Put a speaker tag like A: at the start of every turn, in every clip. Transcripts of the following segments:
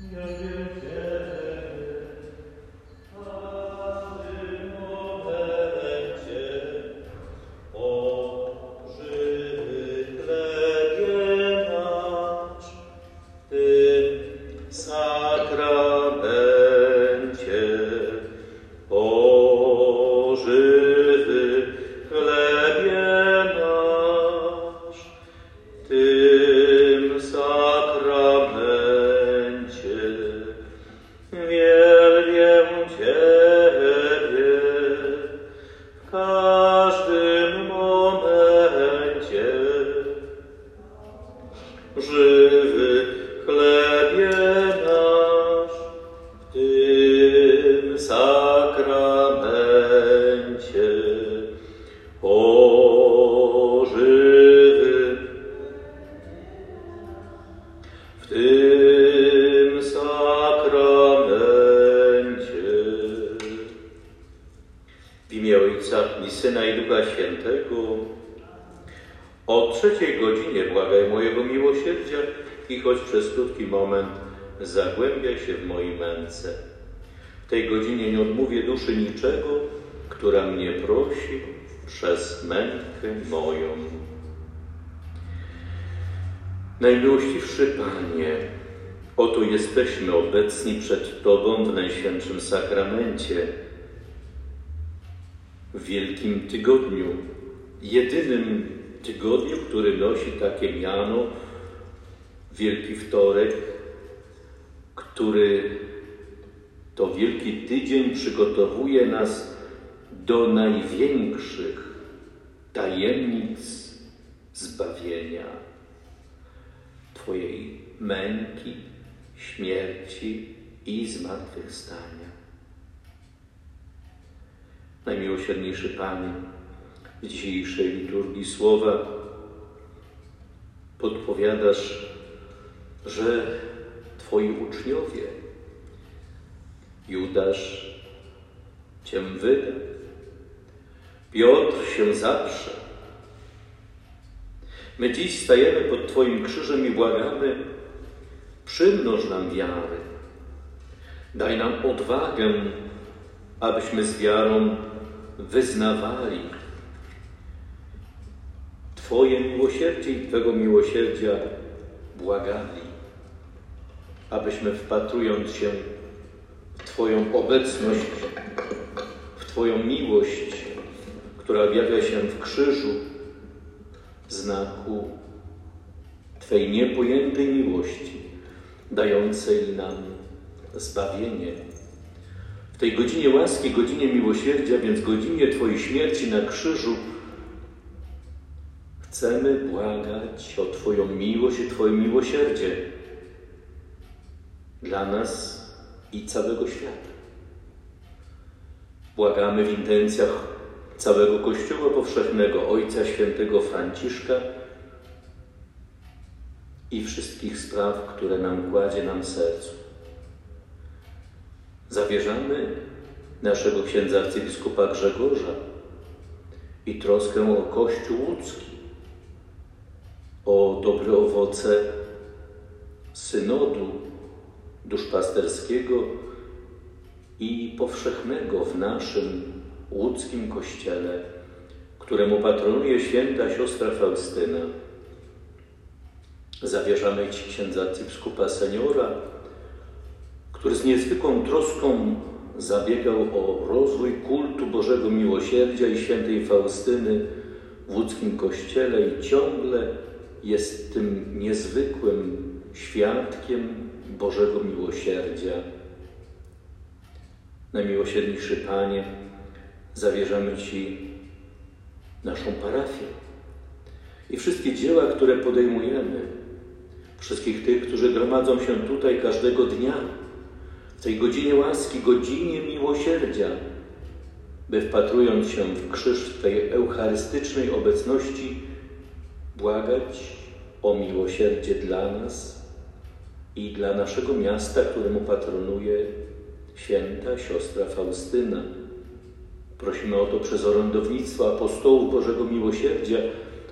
A: O 3:00 błagaj mojego miłosierdzia i choć przez krótki moment zagłębia się w mojej męce. W tej godzinie nie odmówię duszy niczego, która mnie prosi przez mękę moją. Najmiłościwszy Panie, oto jesteśmy obecni przed Tobą w Najświętszym Sakramencie, w Wielkim Tygodniu, jedynym tygodniu, który nosi takie miano, Wielki Wtorek, który to Wielki Tydzień przygotowuje nas do największych tajemnic zbawienia, Twojej męki, śmierci i zmartwychwstania. Najmiłosierniejszy Panie, w dzisiejszej liturgii słowa podpowiadasz, że Twoi uczniowie, Judasz Cię wyda, Piotr się zaprze. My dziś stajemy pod Twoim krzyżem i błagamy, przymnoż nam wiary, daj nam odwagę, abyśmy z wiarą wyznawali Twoje miłosierdzie i Twego miłosierdzia błagali, abyśmy wpatrując się w Twoją obecność, w Twoją miłość, która objawia się w krzyżu, znaku Twej niepojętej miłości, dającej nam zbawienie. W tej godzinie łaski, godzinie miłosierdzia, więc godzinie Twojej śmierci na krzyżu, chcemy błagać o Twoją miłość i Twoje miłosierdzie dla nas i całego świata. Błagamy w intencjach całego Kościoła Powszechnego, Ojca Świętego Franciszka i wszystkich spraw, które nam kładzie na sercu. Zawierzamy naszego księdza arcybiskupa Grzegorza i troskę o Kościół łódzki, o dobre owoce synodu duszpasterskiego i powszechnego w naszym łódzkim Kościele, któremu patronuje święta siostra Faustyna. Zawierzamy Ci księdza arcybiskupa seniora, który z niezwykłą troską zabiegał o rozwój kultu Bożego Miłosierdzia i świętej Faustyny w łódzkim Kościele i ciągle jest tym niezwykłym świadkiem Bożego Miłosierdzia. Najmiłosierniejszy Panie, zawierzamy Ci naszą parafię i wszystkie dzieła, które podejmujemy, wszystkich tych, którzy gromadzą się tutaj każdego dnia, w tej godzinie łaski, godzinie miłosierdzia, by wpatrując się w krzyż w tej eucharystycznej obecności, błagać o miłosierdzie dla nas i dla naszego miasta, któremu patronuje święta siostra Faustyna. Prosimy o to przez orędownictwo apostołów Bożego Miłosierdzia,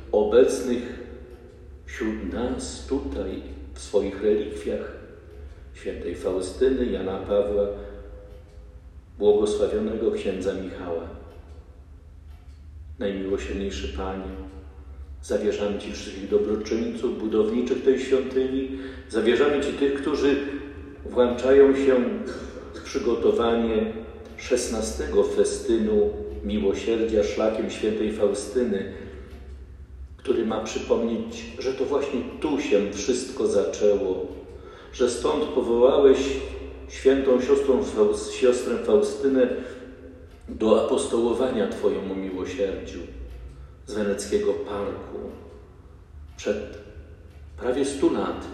A: obecnych wśród nas tutaj w swoich relikwiach, świętej Faustyny, Jana Pawła, błogosławionego księdza Michała. Najmiłosierniejszy Panie, zawierzamy Ci wszystkich dobroczyńców, budowniczych tej świątyni, zawierzamy Ci tych, którzy włączają się w przygotowanie 16. festynu miłosierdzia szlakiem świętej Faustyny, który ma przypomnieć, że to właśnie tu się wszystko zaczęło, że stąd powołałeś świętą siostrę Faustynę do apostołowania Twojemu miłosierdziu z weneckiego parku przed prawie 100 laty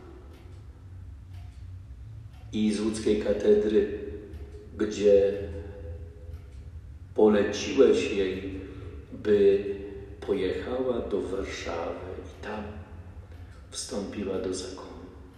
A: i z łódzkiej katedry, gdzie poleciłeś jej, by pojechała do Warszawy i tam wstąpiła do zakonu.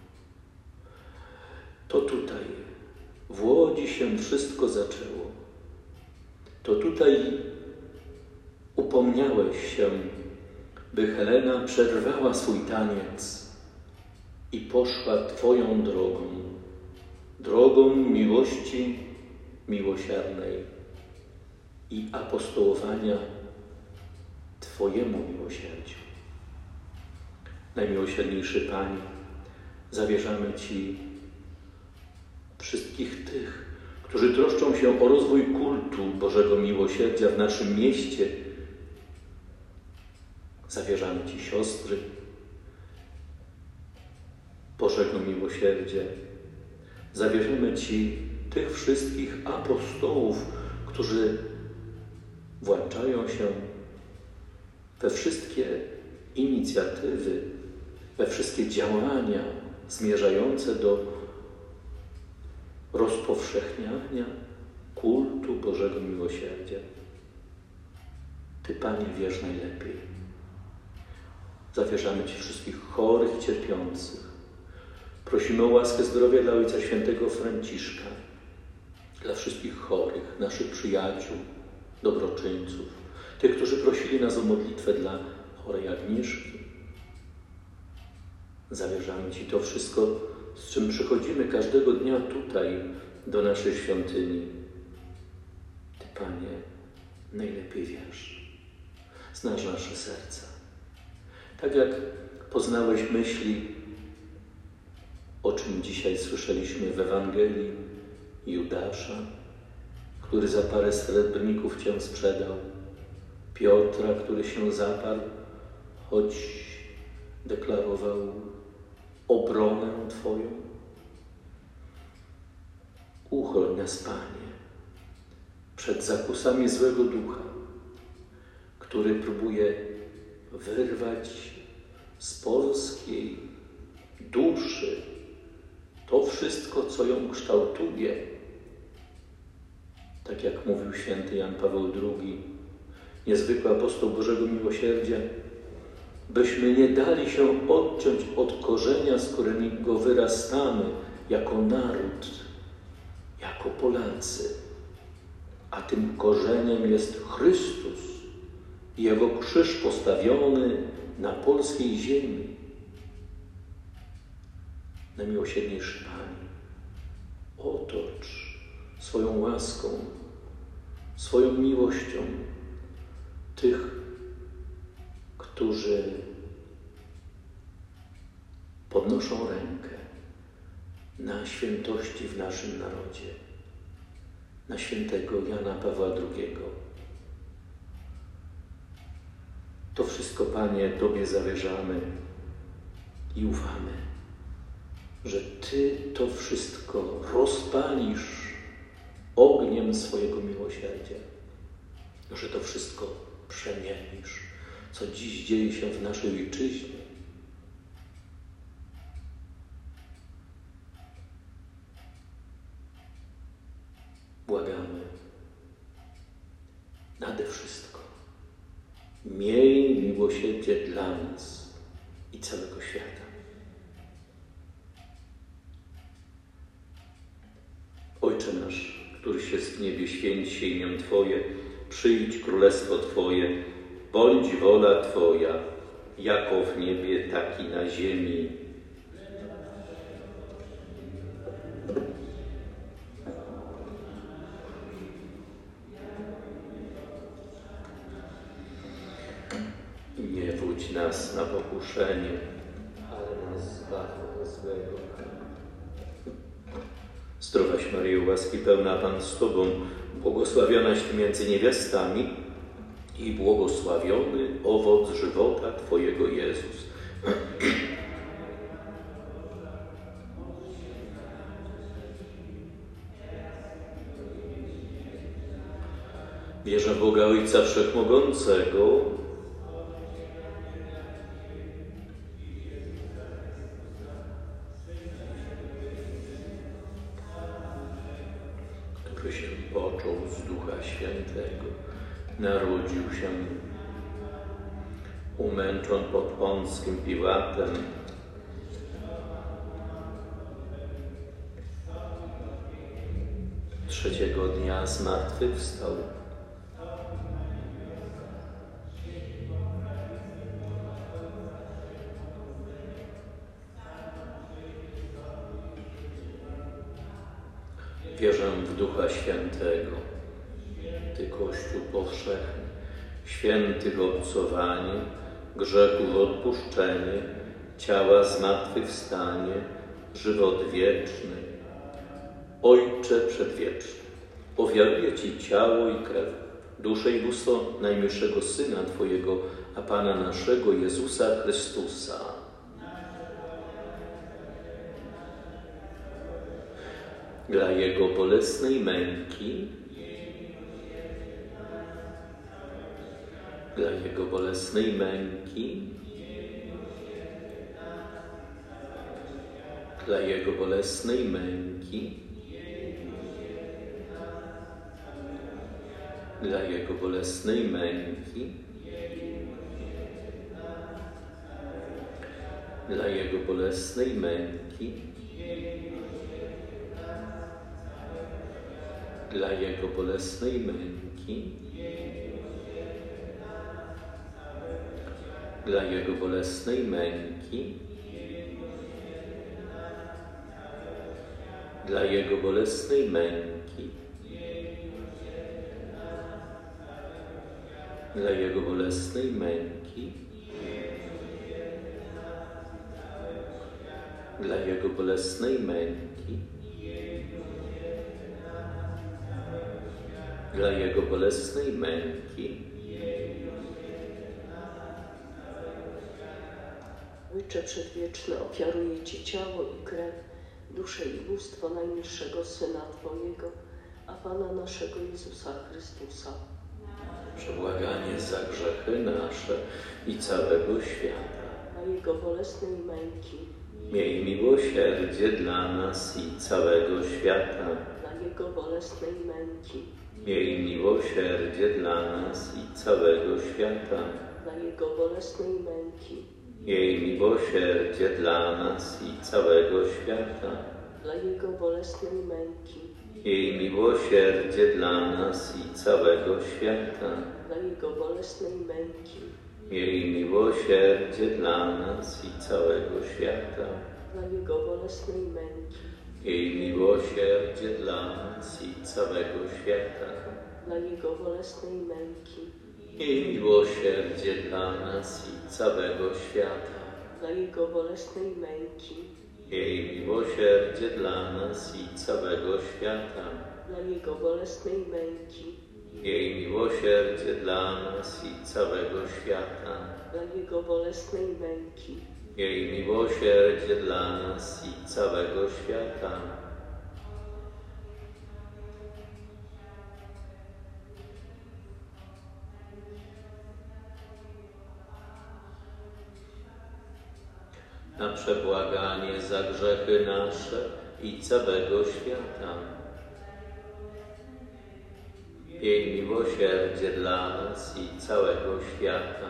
A: To tutaj, w Łodzi się wszystko zaczęło. To tutaj upomniałeś się, by Helena przerwała swój taniec i poszła Twoją drogą, drogą miłości miłosiernej i apostołowania Twojemu miłosierdziu. Najmiłosierniejszy Panie, zawierzamy Ci wszystkich tych, którzy troszczą się o rozwój kultu Bożego Miłosierdzia w naszym mieście. Zawierzamy Ci siostry Bożego Miłosierdzia. Zawierzamy Ci tych wszystkich apostołów, którzy włączają się we wszystkie inicjatywy, we wszystkie działania zmierzające do rozpowszechniania kultu Bożego Miłosierdzia. Ty, Panie, wiesz najlepiej. Zawierzamy Ci wszystkich chorych i cierpiących. Prosimy o łaskę zdrowia dla Ojca Świętego Franciszka, dla wszystkich chorych, naszych przyjaciół, dobroczyńców, tych, którzy prosili nas o modlitwę dla chorej Agnieszki. Zawierzamy Ci to wszystko, z czym przychodzimy każdego dnia tutaj do naszej świątyni. Ty, Panie, najlepiej wiesz. Znasz nasze serca. Tak jak poznałeś myśli, o czym dzisiaj słyszeliśmy w Ewangelii Judasza, który za parę srebrników Cię sprzedał, Piotra, który się zaparł, choć deklarował obronę Twoją. Uchroń nas, Panie, przed zakusami złego ducha, który próbuje wyrwać z polskiej duszy to wszystko, co ją kształtuje. Tak jak mówił święty Jan Paweł II, niezwykły apostoł Bożego Miłosierdzia, byśmy nie dali się odciąć od korzenia, z którego wyrastamy jako naród, jako Polacy. A tym korzeniem jest Chrystus i Jego krzyż postawiony na polskiej ziemi. Najmiłosierniejszy Panie, otocz swoją łaską, swoją miłością tych, którzy podnoszą rękę na świętości w naszym narodzie, na świętego Jana Pawła II. To wszystko, Panie, Tobie zawierzamy i ufamy, że Ty to wszystko rozpalisz ogniem swojego miłosierdzia, że to wszystko przemienisz, co dziś dzieje się w naszej ojczyźnie. Błagamy, nade wszystko, miej miłosierdzie dla nas i całego świata. Ojcze nasz, któryś jest w niebie, święć się imię Twoje, przyjdź królestwo Twoje, bądź wola Twoja, jako w niebie, tak i na ziemi. wódź nas na pokuszenie, ale nas zbaw od złego. Zdrowaś Maryjo, łaski pełna, Pan z Tobą, błogosławionaś Ty między niewiastami i błogosławiony owoc żywota Twojego, Jezus. Wierzę w Boga Ojca Wszechmogącego, który się począł z Ducha Świętego, narodził się umęczon pod Pąckim Piłatem, trzeciego dnia zmartwychwstał. Wierzę w Ducha Świętego, Ty Kościół powszechny, świętych obcowanie, grzechów odpuszczenie, ciała zmartwychwstanie, żywot wieczny. Ojcze Przedwieczny, ofiaruję Ci ciało i krew, duszę i bóstwo najmilszego Syna Twojego, a Pana naszego Jezusa Chrystusa. Dla Jego bolesnej męki, dla Jego bolesnej męki, dla Jego bolesnej męki, dla Jego bolesnej męki, dla Jego bolesnej męki, dla Jego bolesnej męki, dla Jego bolesnej męki, dla Jego bolesnej męki, dla Jego bolesnej męki, dla Jego bolesnej męki, dla Jego bolesnej męki.
B: Ojcze Przedwieczny, ofiaruję Ci ciało i krew, duszę i bóstwo najmilszego Syna Twojego, a Pana naszego Jezusa Chrystusa.
A: Przebłaganie za grzechy nasze i całego świata.
B: Na Jego bolesnej męki.
A: Miej miłosierdzie dla nas i całego świata.
B: Na Jego bolesnej męki.
A: Miej miłosierdzie dla nas i całego świata.
B: Na Jego bolesnej męki.
A: Miej miłosierdzie dla nas i całego świata.
B: Dla Jego bolesnej męki.
A: Miej miłosierdzie dla nas i całego świata.
B: Dla Jego bolesnej męki.
A: Miej miłosierdzie dla nas i całego świata.
B: Dla Jego bolesnej męki.
A: Miej miłosierdzie dla nas i całego świata.
B: Dla Jego bolesnej męki.
A: Miej miłosierdzie dla nas i całego świata.
B: Dla Jego bolesnej męki.
A: Miej miłosierdzie dla nas i całego świata.
B: Dla Jego bolesnej męki.
A: Miej miłosierdzie dla nas i całego świata.
B: Dla Jego bolesnej męki.
A: Miej miłosierdzie dla nas i całego świata. Na przebłaganie za grzechy nasze i całego świata. Miej miłosierdzie dla nas i całego świata.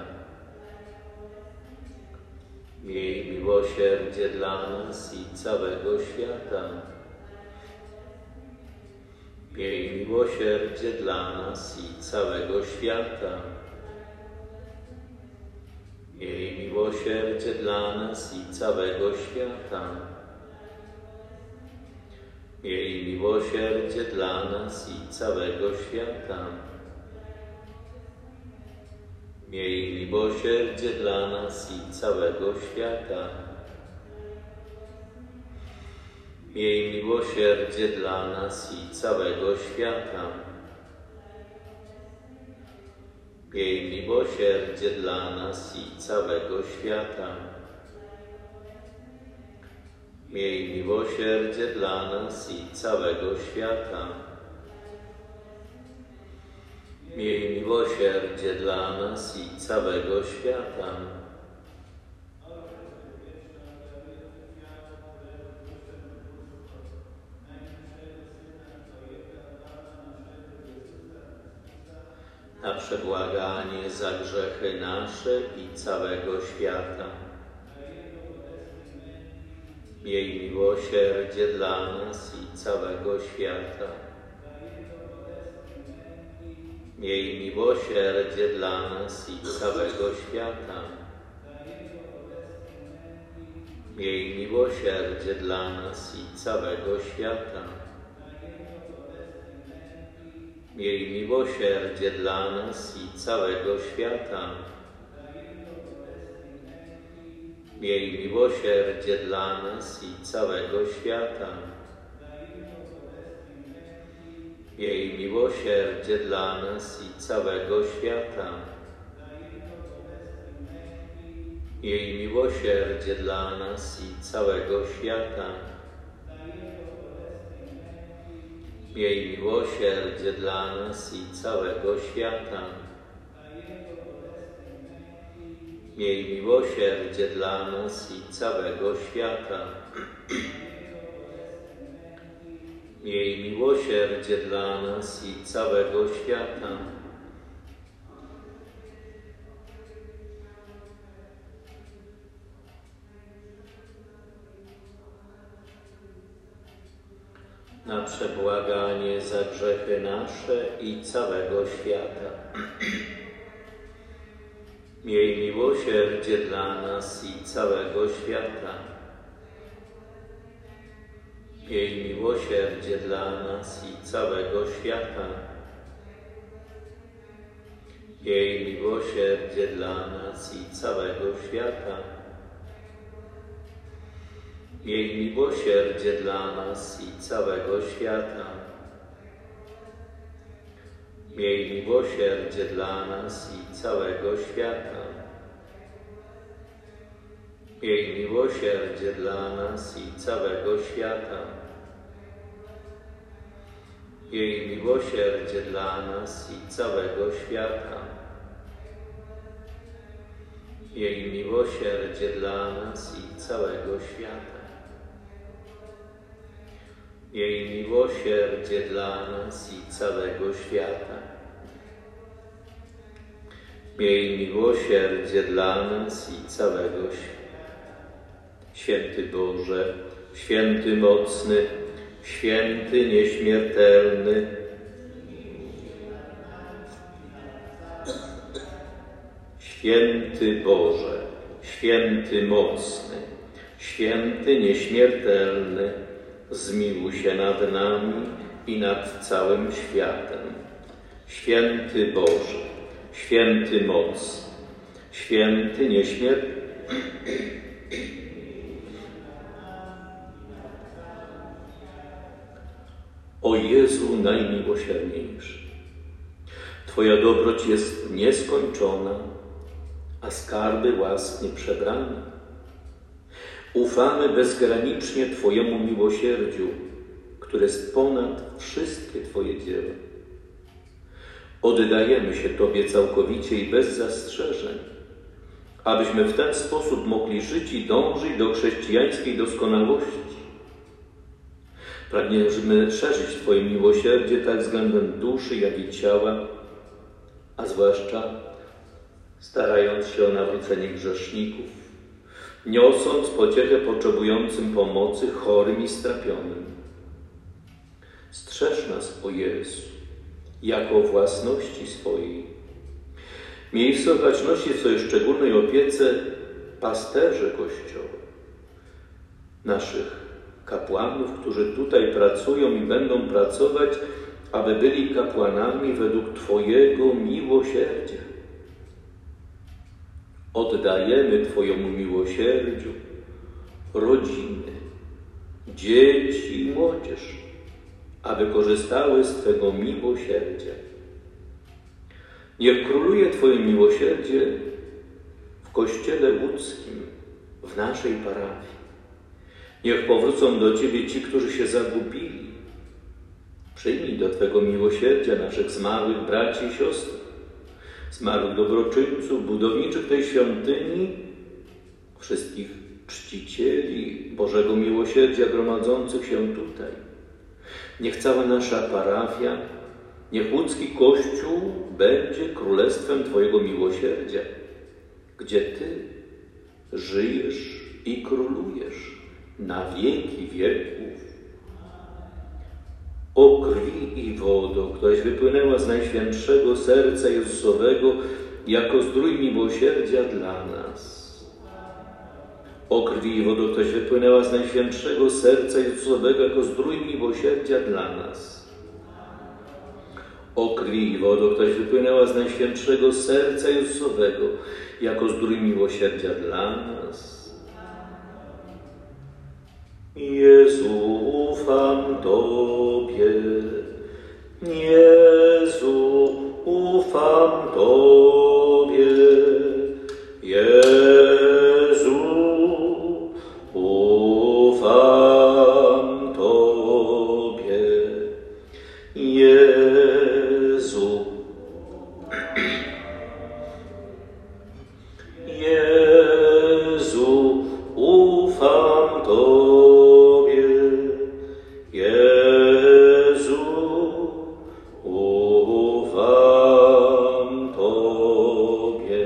A: Miej miłosierdzie dla nas i całego świata. Miej miłosierdzie dla nas i całego świata. Miej miłosierdzie dla nas i całego świata. Miej miłosierdzie dla nas i całego świata. Miej miłosierdzie dla nas i całego świata. Miej miłosierdzie dla nas i całego świata. Miej miłosierdzie dla nas i całego świata. Miej miłosierdzie dla nas i całego świata. Miej miłosierdzie dla nas i całego świata. Na przebłaganie za grzechy nasze i całego świata. Miej miłosierdzie dla nas i całego świata. Miej miłosierdzie dla nas i całego świata. Miej miłosierdzie dla nas i całego świata. Miej miłosierdzie dla nas i całego świata. Miej miłosierdzie dla nas i całego świata. Miej miłosierdzie dla nas i całego świata. Miej miłosierdzie dla nas i całego świata. Miej miłosierdzie dla nas i całego świata. Miej miłosierdzie dla nas i całego świata. Miej miłosierdzie dla nas i całego świata. Na przebłaganie za grzechy nasze i całego świata. Miej miłosierdzie dla nas i całego świata. Miej miłosierdzie dla nas i całego świata. Miej miłosierdzie dla nas i całego świata. Miej miłosierdzie dla nas i całego świata. Miej miłosierdzie dla nas i całego świata. Miej miłosierdzie dla nas i całego świata. Miej miłosierdzie dla nas i całego świata. Miej miłosierdzie dla nas i całego świata. Miej miłosierdzie dla nas i całego świata. Miej miłosierdzie dla nas i całego świata. Święty Boże, święty mocny, święty nieśmiertelny, święty Boże, święty mocny, święty nieśmiertelny, zmiłuj się nad nami i nad całym światem. Święty Boże, święty mocny, święty nieśmiertelny, o Jezu najmiłosierniejszy, Twoja dobroć jest nieskończona, a skarby łask nieprzebrane. Ufamy bezgranicznie Twojemu miłosierdziu, które jest ponad wszystkie Twoje dzieła. Oddajemy się Tobie całkowicie i bez zastrzeżeń, abyśmy w ten sposób mogli żyć i dążyć do chrześcijańskiej doskonałości. Pragniemy szerzyć Twoje miłosierdzie tak względem duszy, jak i ciała, a zwłaszcza starając się o nawrócenie grzeszników, niosąc pociechę potrzebującym pomocy, chorym i strapionym. Strzeż nas, o Jezu, jako własności swojej. Miej w sobaczności swojej szczególnej opiece pasterzy Kościoła, naszych kapłanów, którzy tutaj pracują i będą pracować, aby byli kapłanami według Twojego miłosierdzia. oddajemy Twojemu miłosierdziu rodziny, dzieci i młodzież, aby korzystały z Twego miłosierdzia. Niech króluje Twoje miłosierdzie w Kościele łódzkim, w naszej parafii. Niech powrócą do Ciebie ci, którzy się zagubili. Przyjmij do Twego miłosierdzia naszych zmarłych braci i siostry, zmarłych dobroczyńców, budowniczych tej świątyni, wszystkich czcicieli Bożego Miłosierdzia gromadzących się tutaj. Niech cała nasza parafia, niech łódzki Kościół będzie królestwem Twojego miłosierdzia, gdzie Ty żyjesz i królujesz na wieki wieków. O krwi i wodo, któraś wypłynęła z Najświętszego Serca Jezusowego jako zdrój miłosierdzia dla nas. O krwi i wodo, któraś wypłynęła z Najświętszego Serca Jezusowego jako zdrój miłosierdzia dla nas. O krwi i wodo, któraś wypłynęła z Najświętszego Serca Jezusowego jako zdrój miłosierdzia dla nas. Jezu, ufam Tobie. Jezu, ufam Tobie. Jezu, ufam Tobie. Jezu. Jezu, ufam Tobie. Jezu, ufam Tobie.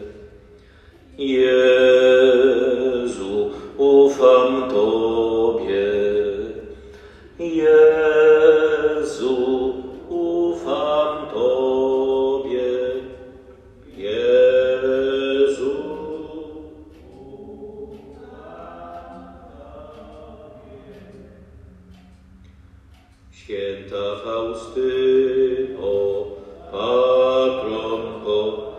A: Jezu, ufam Tobie. Jezu, ufam Tobie. Jezu. Święta Faustyno, patronko,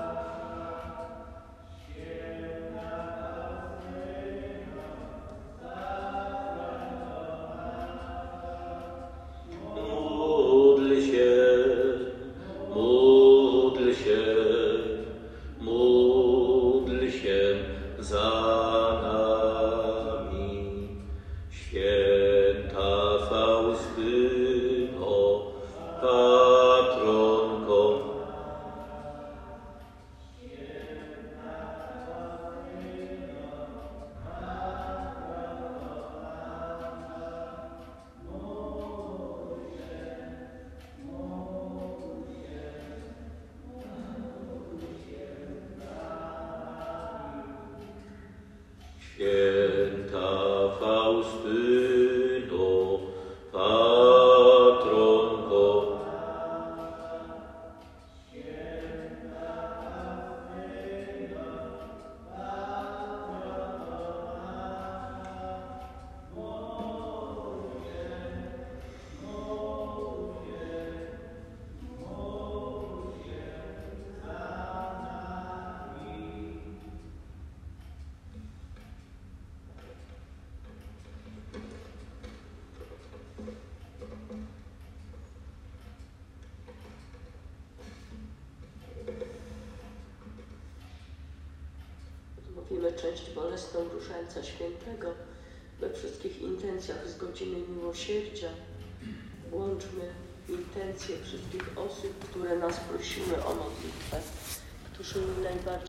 A: módl się, módl się, módl się za nami. Święta Faustyno, patronko, Święta Faustyno, patronko,
B: Mówimy cześć bolesną Różańca Świętego. We wszystkich intencjach z godziny miłosierdzia łączmy intencje wszystkich osób, które nas prosimy o modlitwę, którzy najbardziej